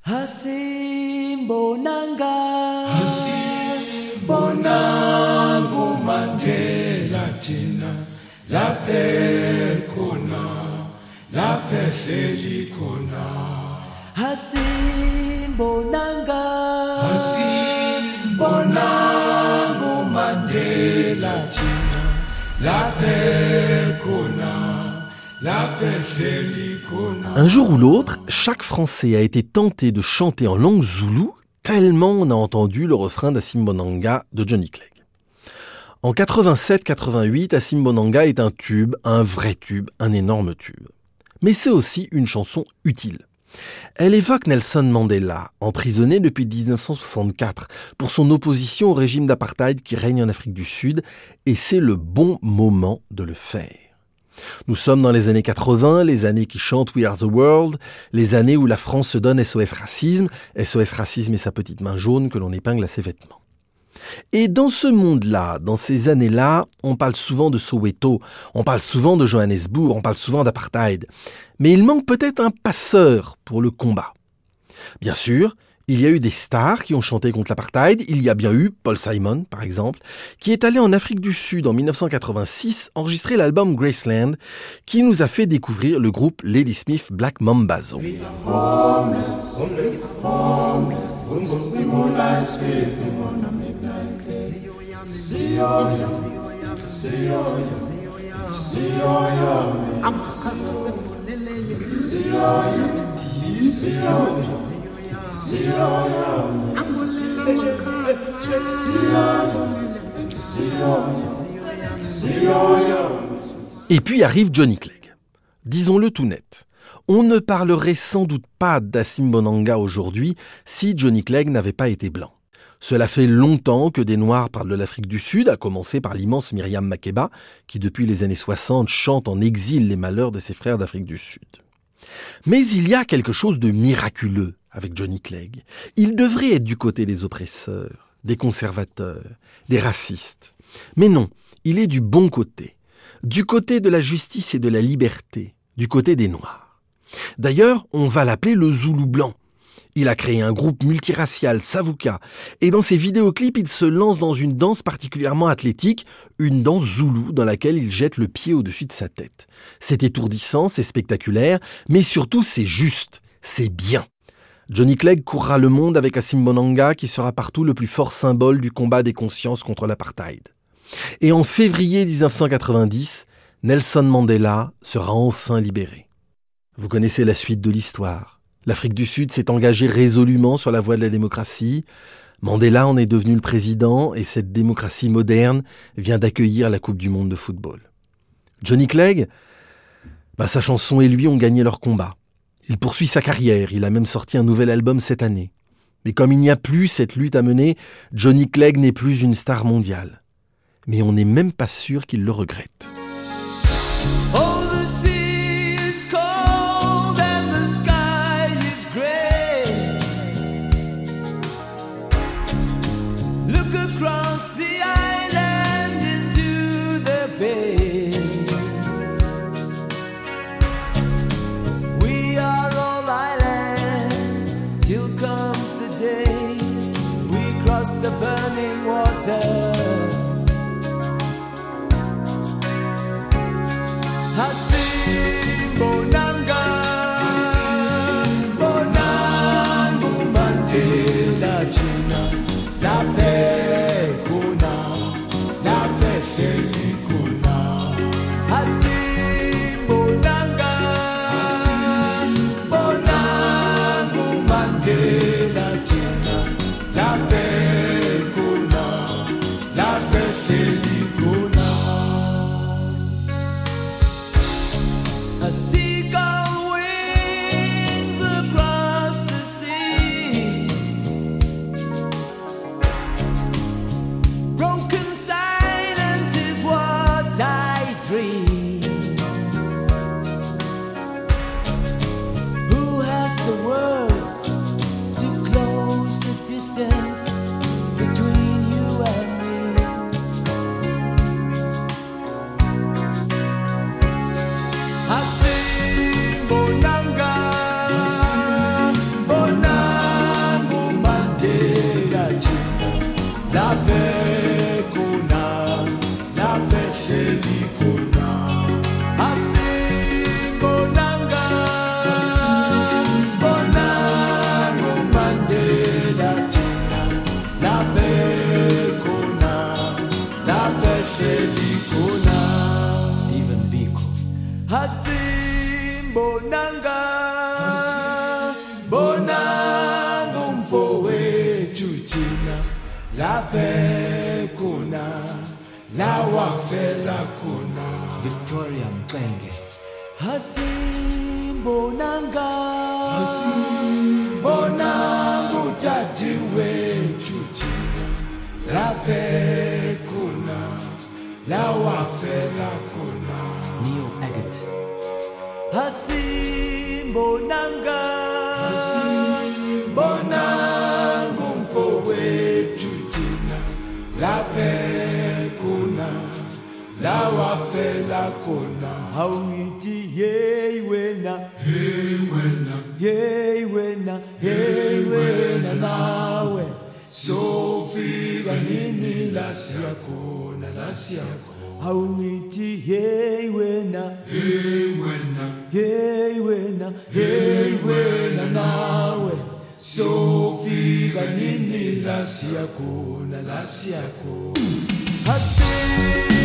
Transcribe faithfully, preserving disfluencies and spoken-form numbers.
Asimbonanga Asimbonanga Mandela thina laphe khona laphe hleli khona Asimbonanga Asimbonanga Mandela thina laphe khona laphe hleli khona. Un jour ou l'autre, chaque Français a été tenté de chanter en langue zoulou tellement on a entendu le refrain d'Asimbonanga de Johnny Clegg. En quatre-vingt-sept quatre-vingt-huit, Asimbonanga est un tube, un vrai tube, un énorme tube. Mais c'est aussi une chanson utile. Elle évoque Nelson Mandela, emprisonné depuis dix-neuf cent soixante-quatre pour son opposition au régime d'apartheid qui règne en Afrique du Sud, et c'est le bon moment de le faire. Nous sommes dans les années quatre-vingts, les années qui chantent We Are the World, les années où la France se donne S O S Racisme, S O S Racisme et sa petite main jaune que l'on épingle à ses vêtements. Et dans ce monde-là, dans ces années-là, on parle souvent de Soweto, on parle souvent de Johannesburg, on parle souvent d'apartheid. Mais il manque peut-être un passeur pour le combat. Bien sûr, il y a eu des stars qui ont chanté contre l'apartheid. Il y a bien eu Paul Simon, par exemple, qui est allé en Afrique du Sud en dix-neuf cent quatre-vingt-six enregistrer l'album Graceland, qui nous a fait découvrir le groupe Ladysmith Black Mambazo. Et puis arrive Johnny Clegg. Disons-le tout net, on ne parlerait sans doute pas d'Asimbonanga aujourd'hui si Johnny Clegg n'avait pas été blanc. Cela fait longtemps que des Noirs parlent de l'Afrique du Sud, à commencer par l'immense Myriam Makeba, qui depuis les années soixante chante en exil les malheurs de ses frères d'Afrique du Sud. Mais il y a quelque chose de miraculeux avec Johnny Clegg. Il devrait être du côté des oppresseurs, des conservateurs, des racistes. Mais non, il est du bon côté, du côté de la justice et de la liberté, du côté des Noirs. D'ailleurs, on va l'appeler le Zoulou blanc. Il a créé un groupe multiracial, Savuka, et dans ses vidéoclips, il se lance dans une danse particulièrement athlétique, une danse zoulou dans laquelle il jette le pied au-dessus de sa tête. C'est étourdissant, c'est spectaculaire, mais surtout c'est juste, c'est bien. Johnny Clegg courra le monde avec Asimbonanga qui sera partout le plus fort symbole du combat des consciences contre l'apartheid. Et en février dix-neuf cent quatre-vingt-dix, Nelson Mandela sera enfin libéré. Vous connaissez la suite de l'histoire. L'Afrique du Sud s'est engagée résolument sur la voie de la démocratie. Mandela en est devenu le président et cette démocratie moderne vient d'accueillir la Coupe du monde de football. Johnny Clegg, bah, sa chanson et lui ont gagné leur combat. Il poursuit sa carrière, il a même sorti un nouvel album cette année. Mais comme il n'y a plus cette lutte à mener, Johnny Clegg n'est plus une star mondiale. Mais on n'est même pas sûr qu'il le regrette. Oh, the sea is cold and the sky is grey. Look across the island into the bay. We are all islands till comes the day we cross the burning water. Asimbonanga, Asimbonanga Mandela thina laphe khona laphe hleli khona Asimbonanga, Asimbonanga Mandela thina laphe khona laphe hleli khona. A seagull wings across the sea. Broken silence is what I dream. Who has the words to close the distance between you and me? Asimbonanga, Asimbonanga. behleli khona asimbonanga asimbonanga uMandela thina laphe khona laphe behleli khona Stephen Biko asimbonanga asimbonanga umfowethu thina laphe khona lawafela khona Victoria Mxenge asimbonanga asimbonanga utati wethu thina laphe khona lawafela khona Neil Agate asimbonanga asimbonanga umfowethu thina laphe khona lawafela khona awuthi hey wena hey wena hey wena hey wena nawe sofika nini la siyakhona la siyakhona awuthi hey wena hey wena hey wena hey wena nawe sofika nini la siyakhona la siyakhona hasi